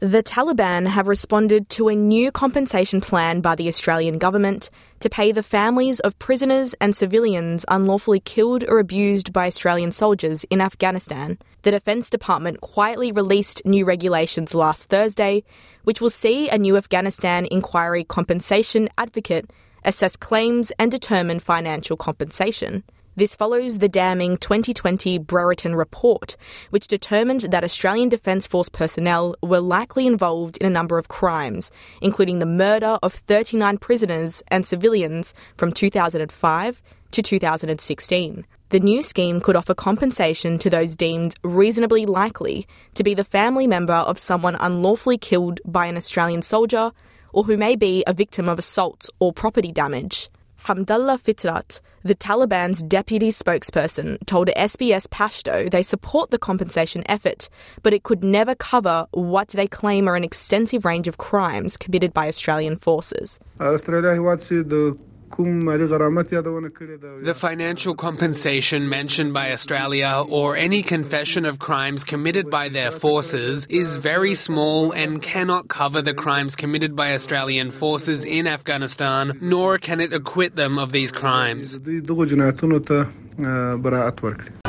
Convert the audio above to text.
The Taliban have responded to a new compensation plan by the Australian government to pay the families of prisoners and civilians unlawfully killed or abused by Australian soldiers in Afghanistan. The Defence Department quietly released new regulations last Thursday, which will see a new Afghanistan Inquiry Compensation Advocate assess claims and determine financial compensation. This follows the damning 2020 Brereton report, which determined that Australian Defence Force personnel were likely involved in a number of crimes, including the murder of 39 prisoners and civilians from 2005 to 2016. The new scheme could offer compensation to those deemed reasonably likely to be the family member of someone unlawfully killed by an Australian soldier or who may be a victim of assault or property damage. Hamdullah Fitrat, the Taliban's deputy spokesperson, told SBS Pashto they support the compensation effort, but it could never cover what they claim are an extensive range of crimes committed by Australian forces. The financial compensation mentioned by Australia or any confession of crimes committed by their forces is very small and cannot cover the crimes committed by Australian forces in Afghanistan, nor can it acquit them of these crimes.